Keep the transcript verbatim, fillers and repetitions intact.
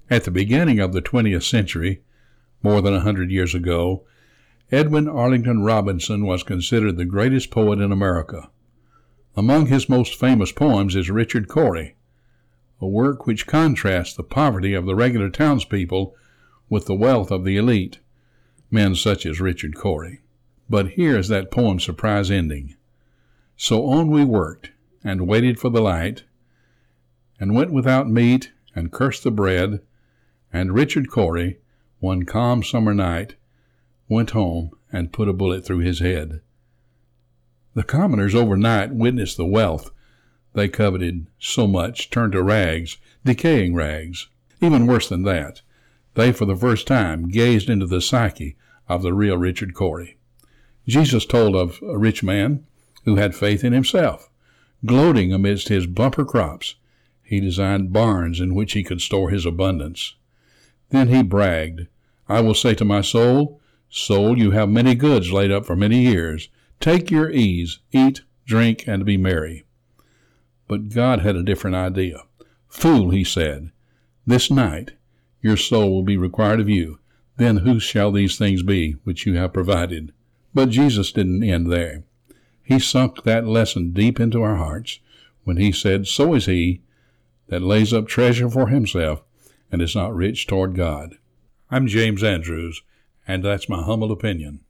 At the beginning of the twentieth century, more than a hundred years ago, Edwin Arlington Robinson was considered the greatest poet in America. Among his most famous poems is Richard Cory, a work which contrasts the poverty of the regular townspeople with the wealth of the elite, men such as Richard Cory. But here is that poem's surprise ending. So on we worked, and waited for the light, and went without meat, and cursed the bread, and Richard Cory, one calm summer night, went home and put a bullet through his head. The commoners overnight witnessed the wealth they coveted so much turn to rags, decaying rags. Even worse than that, they for the first time gazed into the psyche of the real Richard Cory. Jesus told of a rich man who had faith in himself. Gloating amidst his bumper crops, he designed barns in which he could store his abundance. Then he bragged, "I will say to my soul, Soul, you have many goods laid up for many years. Take your ease, eat, drink, and be merry." But God had a different idea. "Fool," he said, "this night your soul will be required of you. Then whose shall these things be which you have provided?" But Jesus didn't end there. He sunk that lesson deep into our hearts when he said, "So is he that lays up treasure for himself and is not rich toward God." I'm James Andrews, and that's my humble opinion.